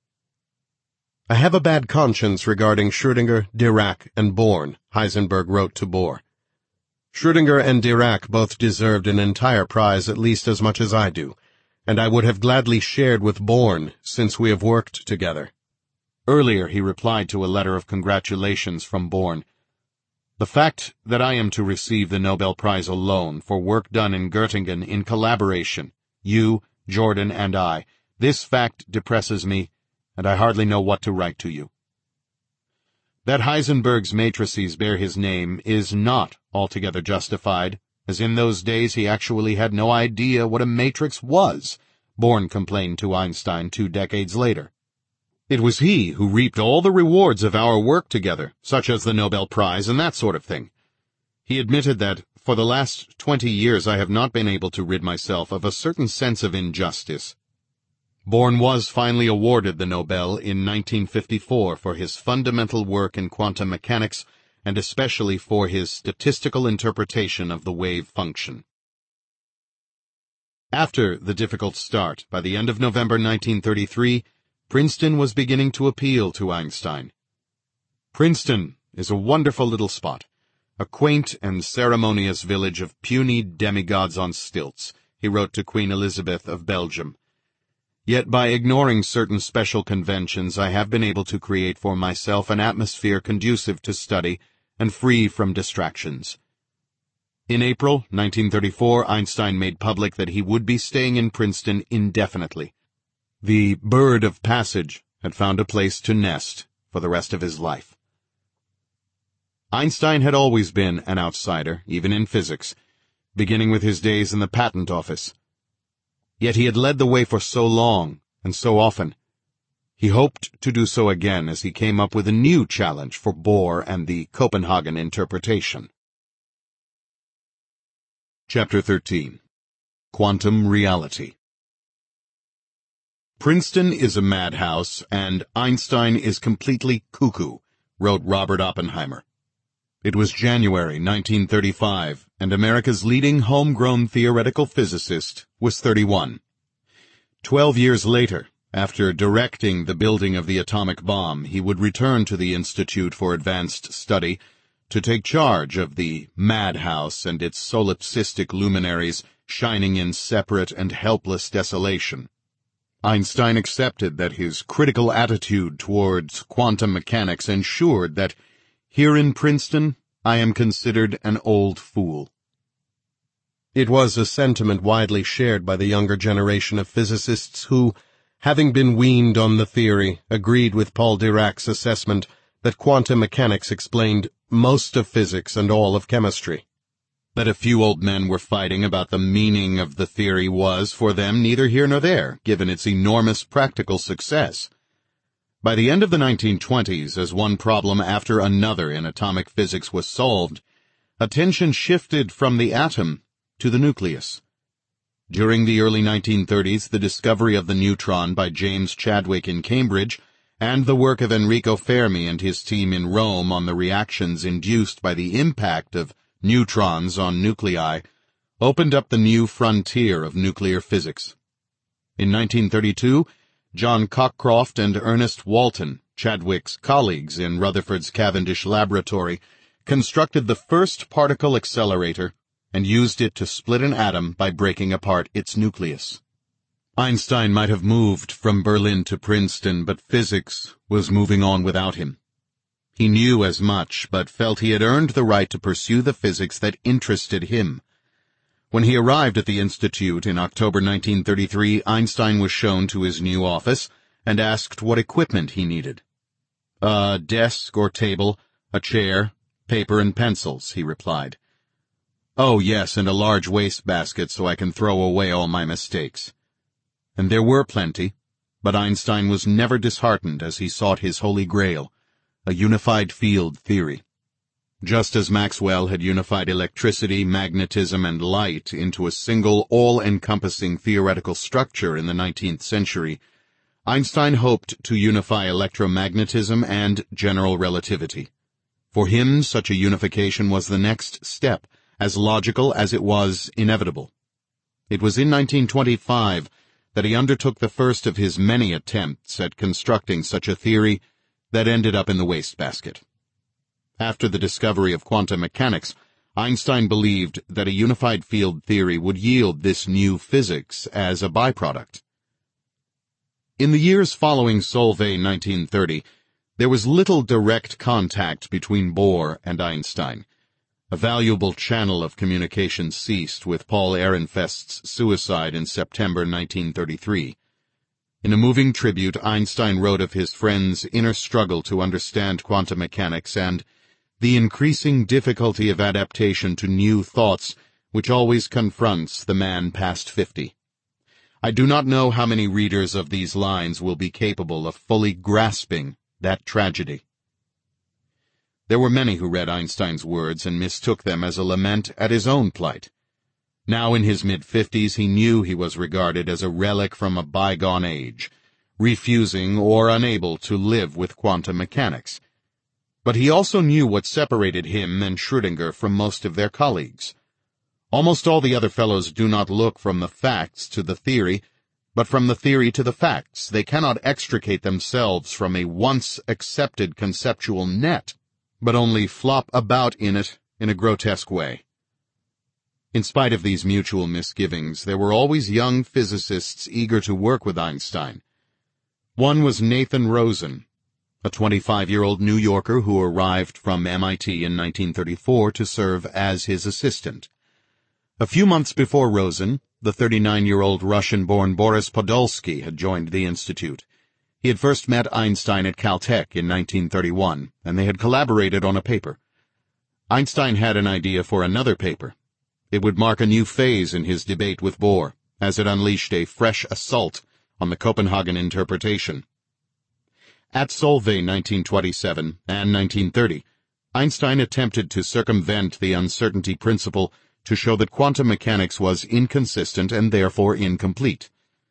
"I have a bad conscience regarding Schrödinger, Dirac, and Born," Heisenberg wrote to Bohr. "Schrödinger and Dirac both deserved an entire prize at least as much as I do, and I would have gladly shared with Born since we have worked together." Earlier he replied to a letter of congratulations from Born. "The fact that I am to receive the Nobel Prize alone for work done in Göttingen in collaboration, you, Jordan, and I, this fact depresses me, and I hardly know what to write to you." That Heisenberg's matrices bear his name is not altogether justified, as in those days he actually had no idea what a matrix was, Born complained to Einstein 2 decades later. It was he who reaped all the rewards of our work together, such as the Nobel Prize and that sort of thing. He admitted that, for the last 20 years I have not been able to rid myself of a certain sense of injustice. Born was finally awarded the Nobel in 1954 for his fundamental work in quantum mechanics, and especially for his statistical interpretation of the wave function. After the difficult start, by the end of November 1933, Princeton was beginning to appeal to Einstein. "Princeton is a wonderful little spot, a quaint and ceremonious village of puny demigods on stilts," he wrote to Queen Elizabeth of Belgium. "Yet by ignoring certain special conventions I have been able to create for myself an atmosphere conducive to study and free from distractions." In April 1934, Einstein made public that he would be staying in Princeton indefinitely. The bird of passage had found a place to nest for the rest of his life. Einstein had always been an outsider, even in physics, beginning with his days in the patent office. Yet he had led the way for so long, and so often. He hoped to do so again as he came up with a new challenge for Bohr and the Copenhagen interpretation. Chapter 13. Quantum Reality. Princeton is a madhouse, and Einstein is completely cuckoo, wrote Robert Oppenheimer. It was January 1935, and America's leading homegrown theoretical physicist was 31. 12 years later, after directing the building of the atomic bomb, he would return to the Institute for Advanced Study to take charge of the madhouse and its solipsistic luminaries shining in separate and helpless desolation. Einstein accepted that his critical attitude towards quantum mechanics ensured that here in Princeton, I am considered an old fool. It was a sentiment widely shared by the younger generation of physicists who, having been weaned on the theory, agreed with Paul Dirac's assessment that quantum mechanics explained most of physics and all of chemistry. That a few old men were fighting about the meaning of the theory was, for them, neither here nor there, given its enormous practical success. By the end of the 1920s, as one problem after another in atomic physics was solved, attention shifted from the atom to the nucleus. During the early 1930s, the discovery of the neutron by James Chadwick in Cambridge, and the work of Enrico Fermi and his team in Rome on the reactions induced by the impact of neutrons on nuclei, opened up the new frontier of nuclear physics. In 1932, John Cockcroft and Ernest Walton, Chadwick's colleagues in Rutherford's Cavendish Laboratory, constructed the first particle accelerator and used it to split an atom by breaking apart its nucleus. Einstein might have moved from Berlin to Princeton, but physics was moving on without him. He knew as much, but felt he had earned the right to pursue the physics that interested him. When he arrived at the Institute in October 1933, Einstein was shown to his new office and asked what equipment he needed. A desk or table, a chair, paper and pencils, he replied. Oh, yes, and a large wastebasket so I can throw away all my mistakes. And there were plenty, but Einstein was never disheartened as he sought his holy grail, a unified field theory. Just as Maxwell had unified electricity, magnetism, and light into a single, all-encompassing theoretical structure in the 19th century, Einstein hoped to unify electromagnetism and general relativity. For him, such a unification was the next step, as logical as it was inevitable. It was in 1925 that he undertook the first of his many attempts at constructing such a theory that ended up in the wastebasket. After the discovery of quantum mechanics, Einstein believed that a unified field theory would yield this new physics as a byproduct. In the years following Solvay 1930, there was little direct contact between Bohr and Einstein. A valuable channel of communication ceased with Paul Ehrenfest's suicide in September 1933. In a moving tribute, Einstein wrote of his friend's inner struggle to understand quantum mechanics and the increasing difficulty of adaptation to new thoughts which always confronts the man past 50. I do not know how many readers of these lines will be capable of fully grasping that tragedy. There were many who read Einstein's words and mistook them as a lament at his own plight. Now in his mid-50s, he knew he was regarded as a relic from a bygone age, refusing or unable to live with quantum mechanics. But he also knew what separated him and Schrödinger from most of their colleagues. Almost all the other fellows do not look from the facts to the theory, but from the theory to the facts. They cannot extricate themselves from a once-accepted conceptual net, but only flop about in it in a grotesque way. In spite of these mutual misgivings, there were always young physicists eager to work with Einstein. One was Nathan Rosen, a 25-year-old New Yorker who arrived from MIT in 1934 to serve as his assistant. A few months before Rosen, the 39-year-old Russian-born Boris Podolsky had joined the institute. He had first met Einstein at Caltech in 1931, and they had collaborated on a paper. Einstein had an idea for another paper. It would mark a new phase in his debate with Bohr, as it unleashed a fresh assault on the Copenhagen interpretation. At Solvay 1927 and 1930, Einstein attempted to circumvent the uncertainty principle to show that quantum mechanics was inconsistent and therefore incomplete.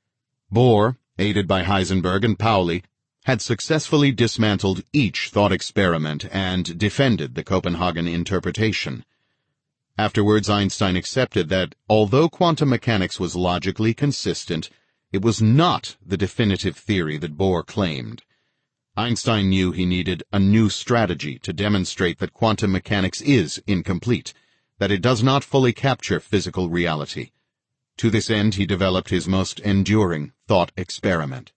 Bohr, aided by Heisenberg and Pauli, had successfully dismantled each thought experiment and defended the Copenhagen interpretation. Afterwards, Einstein accepted that, although quantum mechanics was logically consistent, it was not the definitive theory that Bohr claimed. Einstein knew he needed a new strategy to demonstrate that quantum mechanics is incomplete, that it does not fully capture physical reality. To this end, he developed his most enduring thought experiment.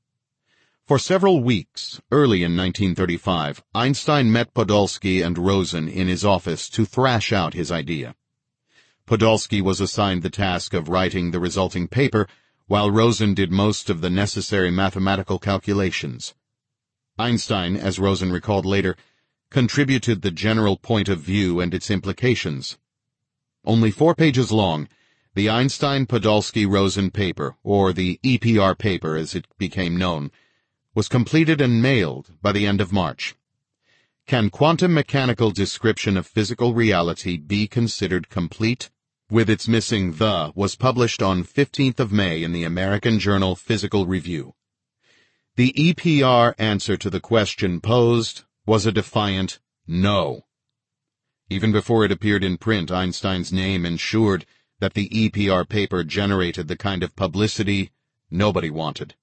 For several weeks, early in 1935, Einstein met Podolsky and Rosen in his office to thrash out his idea. Podolsky was assigned the task of writing the resulting paper, while Rosen did most of the necessary mathematical calculations. Einstein, as Rosen recalled later, contributed the general point of view and its implications. Only 4 pages long, the Einstein-Podolsky-Rosen paper, or the EPR paper as it became known, was completed and mailed by the end of March. Can quantum mechanical description of physical reality be considered complete? With its missing "the" was published on 15th of May in the American journal Physical Review. The EPR answer to the question posed was a defiant no. Even before it appeared in print, Einstein's name ensured that the EPR paper generated the kind of publicity nobody wanted.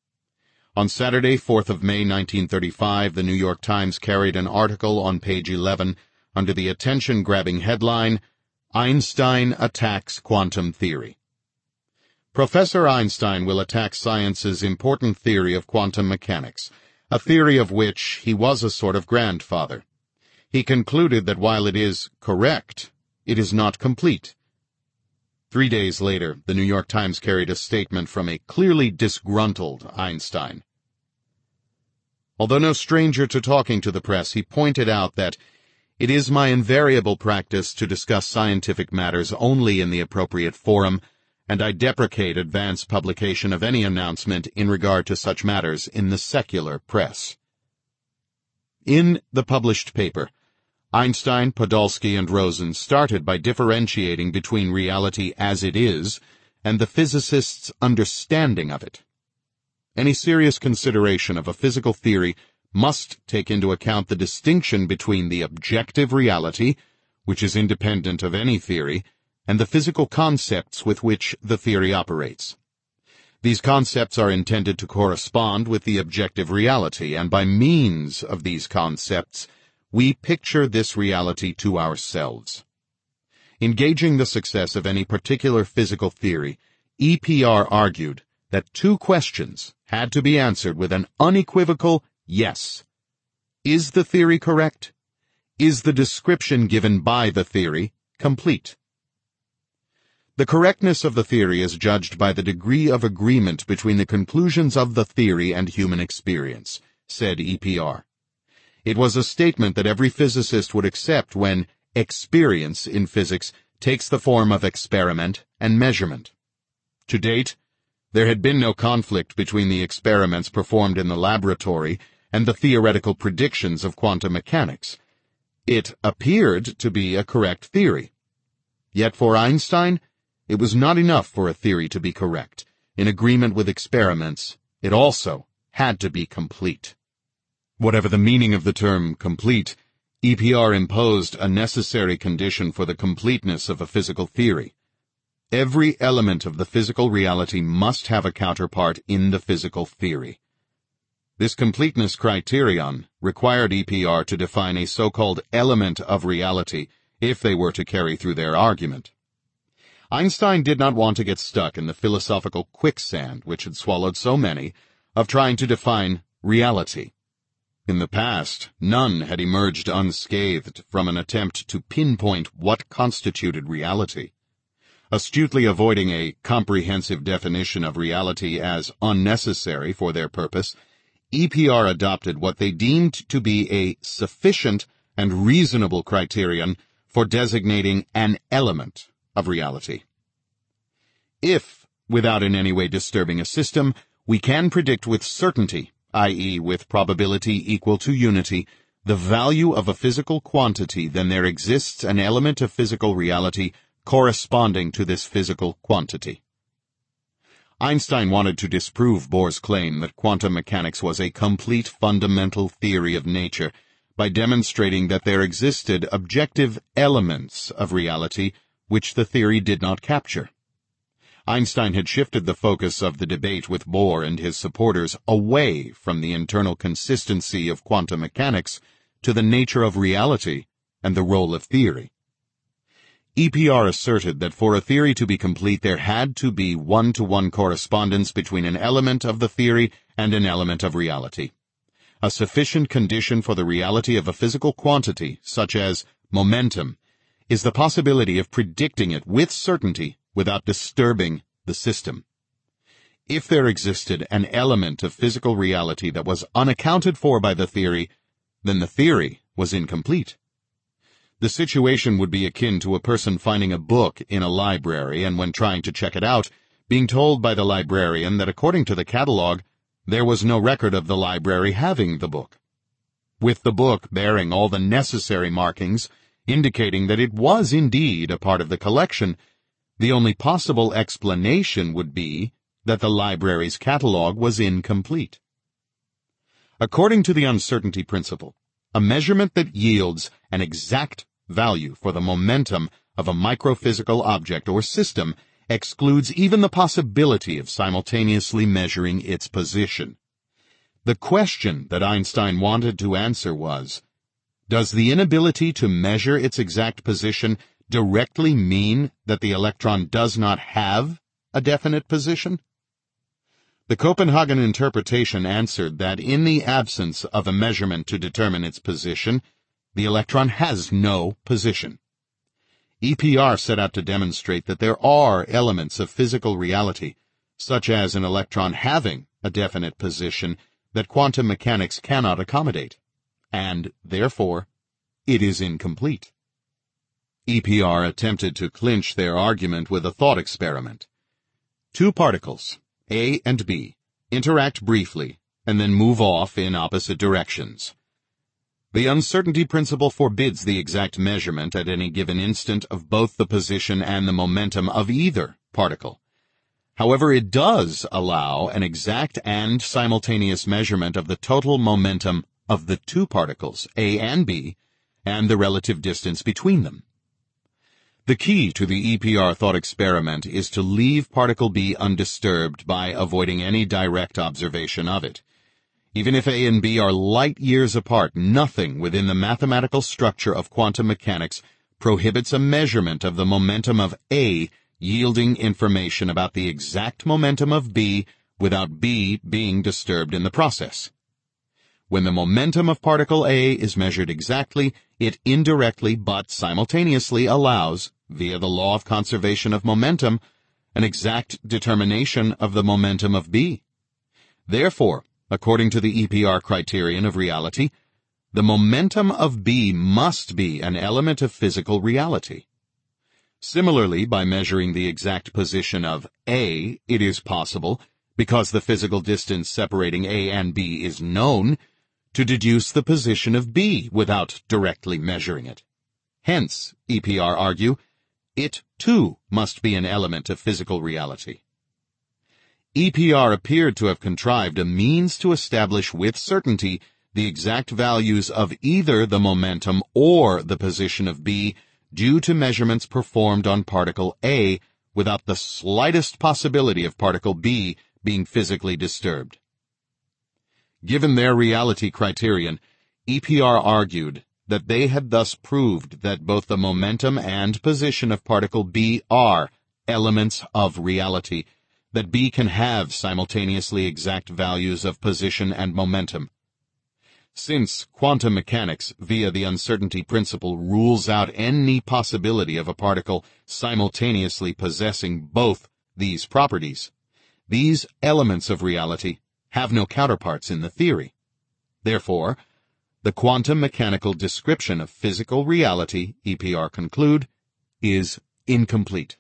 On Saturday, 4th of May 1935, the New York Times carried an article on page 11 under the attention-grabbing headline, "Einstein Attacks Quantum Theory." Professor Einstein will attack science's important theory of quantum mechanics, a theory of which he was a sort of grandfather. He concluded that while it is correct, it is not complete. 3 days later, the New York Times carried a statement from a clearly disgruntled Einstein. Although no stranger to talking to the press, he pointed out that it is my invariable practice to discuss scientific matters only in the appropriate forum, and I deprecate advance publication of any announcement in regard to such matters in the secular press. In the published paper, Einstein, Podolsky, and Rosen started by differentiating between reality as it is and the physicist's understanding of it. Any serious consideration of a physical theory must take into account the distinction between the objective reality, which is independent of any theory, and the physical concepts with which the theory operates. These concepts are intended to correspond with the objective reality, and by means of these concepts, we picture this reality to ourselves. In gauging the success of any particular physical theory, EPR argued that 2 questions had to be answered with an unequivocal yes. Is the theory correct? Is the description given by the theory complete? The correctness of the theory is judged by the degree of agreement between the conclusions of the theory and human experience, said EPR. It was a statement that every physicist would accept when experience in physics takes the form of experiment and measurement. To date, there had been no conflict between the experiments performed in the laboratory and the theoretical predictions of quantum mechanics. It appeared to be a correct theory. Yet for Einstein, it was not enough for a theory to be correct. In agreement with experiments, it also had to be complete. Whatever the meaning of the term complete, EPR imposed a necessary condition for the completeness of a physical theory. Every element of the physical reality must have a counterpart in the physical theory. This completeness criterion required EPR to define a so-called element of reality if they were to carry through their argument. Einstein did not want to get stuck in the philosophical quicksand which had swallowed so many of trying to define reality. In the past, none had emerged unscathed from an attempt to pinpoint what constituted reality. Astutely avoiding a comprehensive definition of reality as unnecessary for their purpose, EPR adopted what they deemed to be a sufficient and reasonable criterion for designating an element of reality. If, without in any way disturbing a system, we can predict with certainty, i.e. with probability equal to unity, the value of a physical quantity, then there exists an element of physical reality corresponding to this physical quantity. Einstein wanted to disprove Bohr's claim that quantum mechanics was a complete fundamental theory of nature by demonstrating that there existed objective elements of reality which the theory did not capture. Einstein had shifted the focus of the debate with Bohr and his supporters away from the internal consistency of quantum mechanics to the nature of reality and the role of theory. EPR asserted that for a theory to be complete there had to be one-to-one correspondence between an element of the theory and an element of reality. A sufficient condition for the reality of a physical quantity, such as momentum, is the possibility of predicting it with certainty without disturbing the system. If there existed an element of physical reality that was unaccounted for by the theory, then the theory was incomplete. The situation would be akin to a person finding a book in a library and when trying to check it out, being told by the librarian that according to the catalog, there was no record of the library having the book. With the book bearing all the necessary markings, indicating that it was indeed a part of the collection, the only possible explanation would be that the library's catalog was incomplete. According to the uncertainty principle, a measurement that yields an exact value for the momentum of a microphysical object or system excludes even the possibility of simultaneously measuring its position. The question that Einstein wanted to answer was, does the inability to measure its exact position directly mean that the electron does not have a definite position? The Copenhagen interpretation answered that in the absence of a measurement to determine its position, the electron has no position. EPR set out to demonstrate that there are elements of physical reality, such as an electron having a definite position, that quantum mechanics cannot accommodate, and, therefore, it is incomplete. EPR attempted to clinch their argument with a thought experiment. Two particles, A and B, interact briefly and then move off in opposite directions. The uncertainty principle forbids the exact measurement at any given instant of both the position and the momentum of either particle. However, it does allow an exact and simultaneous measurement of the total momentum of the two particles, A and B, and the relative distance between them. The key to the EPR thought experiment is to leave particle B undisturbed by avoiding any direct observation of it. Even if A and B are light years apart, nothing within the mathematical structure of quantum mechanics prohibits a measurement of the momentum of A yielding information about the exact momentum of B without B being disturbed in the process. When the momentum of particle A is measured exactly, it indirectly but simultaneously allows, via the law of conservation of momentum, an exact determination of the momentum of B. Therefore, according to the EPR criterion of reality, the momentum of B must be an element of physical reality. Similarly, by measuring the exact position of A, it is possible, because the physical distance separating A and B is known, to deduce the position of B without directly measuring it. Hence, EPR argue, it too must be an element of physical reality. EPR appeared to have contrived a means to establish with certainty the exact values of either the momentum or the position of B due to measurements performed on particle A without the slightest possibility of particle B being physically disturbed. Given their reality criterion, EPR argued that they had thus proved that both the momentum and position of particle B are elements of reality, that B can have simultaneously exact values of position and momentum. Since quantum mechanics, via the uncertainty principle, rules out any possibility of a particle simultaneously possessing both these properties, these elements of reality have no counterparts in the theory. Therefore, The quantum mechanical description of physical reality, EPR conclude, is incomplete.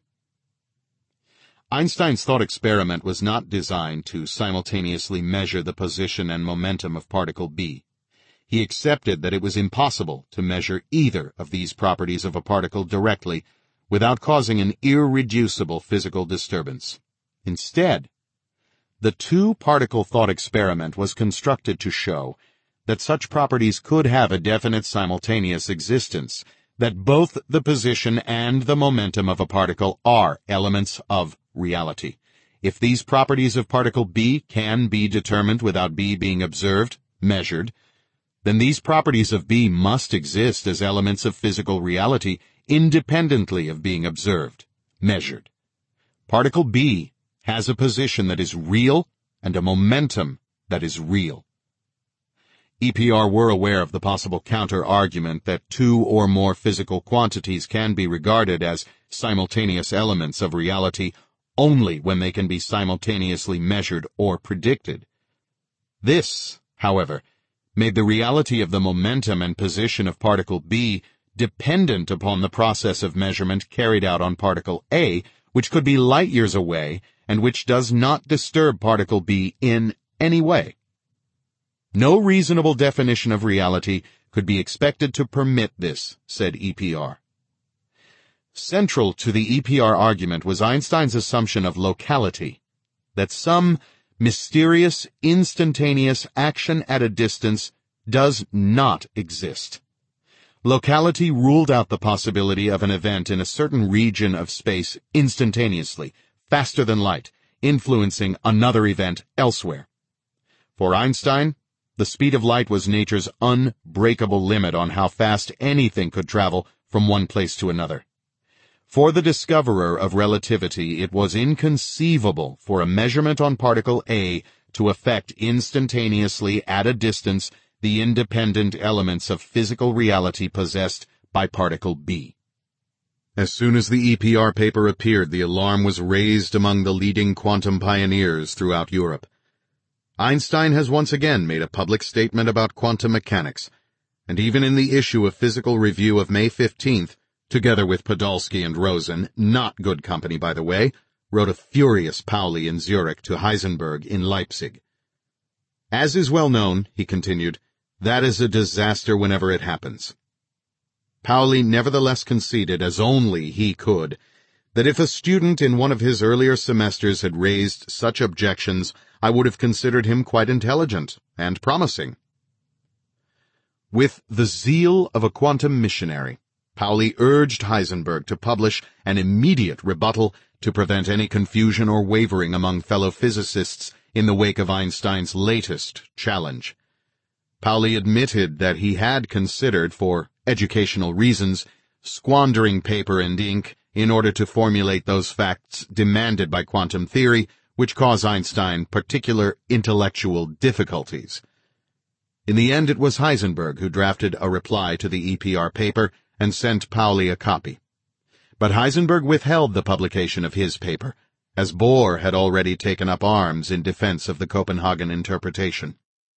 Einstein's thought experiment was not designed to simultaneously measure the position and momentum of particle B. He accepted that it was impossible to measure either of these properties of a particle directly without causing an irreducible physical disturbance. Instead, the two-particle thought experiment was constructed to show that such properties could have a definite simultaneous existence, that both the position and the momentum of a particle are elements of reality. If these properties of particle B can be determined without B being observed, measured, then these properties of B must exist as elements of physical reality independently of being observed, measured. Particle B has a position that is real and a momentum that is real. EPR were aware of the possible counter-argument that two or more physical quantities can be regarded as simultaneous elements of reality only when they can be simultaneously measured or predicted. This, however, made the reality of the momentum and position of particle B dependent upon the process of measurement carried out on particle A, which could be light years away and which does not disturb particle B in any way. No reasonable definition of reality could be expected to permit this, said EPR. Central to the EPR argument was Einstein's assumption of locality, that some mysterious, instantaneous action at a distance does not exist. Locality ruled out the possibility of an event in a certain region of space instantaneously, faster than light, influencing another event elsewhere. For Einstein, the speed of light was nature's unbreakable limit on how fast anything could travel from one place to another. For the discoverer of relativity, it was inconceivable for a measurement on particle A to affect instantaneously at a distance the independent elements of physical reality possessed by particle B. As soon as the EPR paper appeared, the alarm was raised among the leading quantum pioneers throughout Europe. Einstein has once again made a public statement about quantum mechanics, and even in the issue of Physical Review of May 15th, together with Podolsky and Rosen, not good company by the way, wrote a furious Pauli in Zurich to Heisenberg in Leipzig. As is well known, he continued, that is a disaster whenever it happens. Pauli nevertheless conceded, as only he could, that if a student in one of his earlier semesters had raised such objections, I would have considered him quite intelligent and promising. With the zeal of a quantum missionary, Pauli urged Heisenberg to publish an immediate rebuttal to prevent any confusion or wavering among fellow physicists in the wake of Einstein's latest challenge. Pauli admitted that he had considered, for educational reasons, squandering paper and ink in order to formulate those facts demanded by quantum theory, which cause Einstein particular intellectual difficulties. In the end, it was Heisenberg who drafted a reply to the EPR paper and sent Pauli a copy. But Heisenberg withheld the publication of his paper, as Bohr had already taken up arms in defense of the Copenhagen interpretation.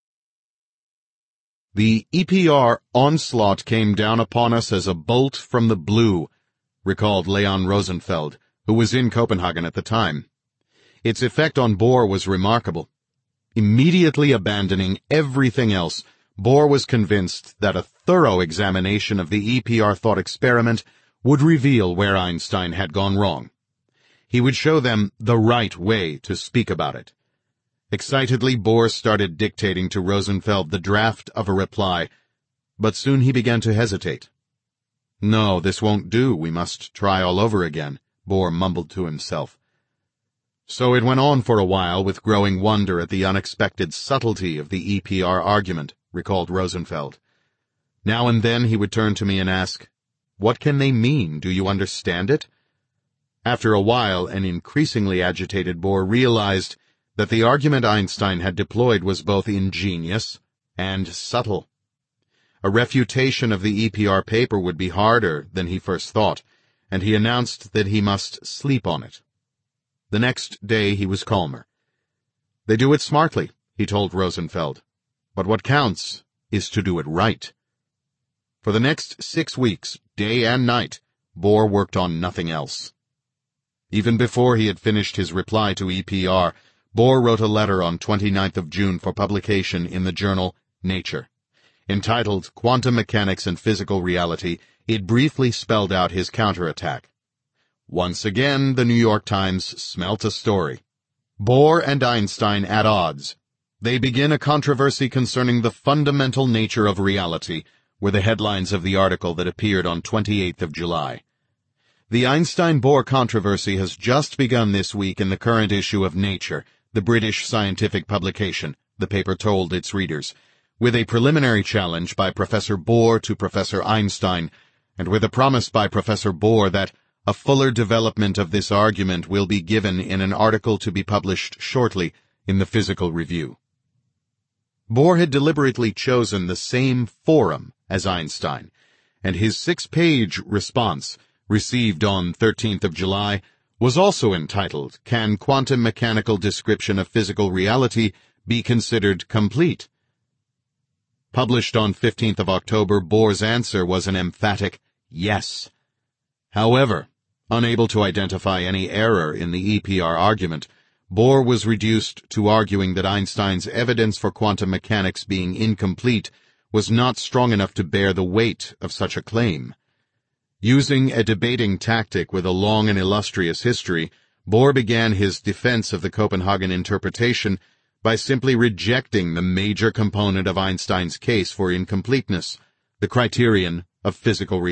The EPR onslaught came down upon us as a bolt from the blue, recalled Leon Rosenfeld, who was in Copenhagen at the time. Its effect on Bohr was remarkable. Immediately abandoning everything else, Bohr was convinced that a thorough examination of the EPR thought experiment would reveal where Einstein had gone wrong. He would show them the right way to speak about it. Excitedly, Bohr started dictating to Rosenfeld the draft of a reply, but soon he began to hesitate. "No, this won't do. We must try all over again," Bohr mumbled to himself. So it went on for a while with growing wonder at the unexpected subtlety of the EPR argument, recalled Rosenfeld. Now and then he would turn to me and ask, "What can they mean? Do you understand it?" After a while, an increasingly agitated Bohr realized that the argument Einstein had deployed was both ingenious and subtle. A refutation of the EPR paper would be harder than he first thought, and he announced that he must sleep on it. The next day he was calmer. "They do it smartly," he told Rosenfeld. "But what counts is to do it right. For the next 6 weeks, day and night, Bohr worked on nothing else. Even before he had finished his reply to EPR, Bohr wrote a letter on 29th of June for publication in the journal Nature. Entitled Quantum Mechanics and Physical Reality, it briefly spelled out his counterattack. Once again, the New York Times smelt a story. Bohr and Einstein at odds. They begin a controversy concerning the fundamental nature of reality, were the headlines of the article that appeared on 28th of July. The Einstein-Bohr controversy has just begun this week in the current issue of Nature, the British scientific publication, the paper told its readers, with a preliminary challenge by Professor Bohr to Professor Einstein, and with a promise by Professor Bohr that a fuller development of this argument will be given in an article to be published shortly in the Physical Review. Bohr had deliberately chosen the same forum as Einstein, and his 6-page response, received on 13th of July, was also entitled, Can Quantum Mechanical Description of Physical Reality Be Considered Complete? Published on 15th of October, Bohr's answer was an emphatic yes. However, unable to identify any error in the EPR argument, Bohr was reduced to arguing that Einstein's evidence for quantum mechanics being incomplete was not strong enough to bear the weight of such a claim. Using a debating tactic with a long and illustrious history, Bohr began his defense of the Copenhagen interpretation by simply rejecting the major component of Einstein's case for incompleteness, the criterion of physical reality.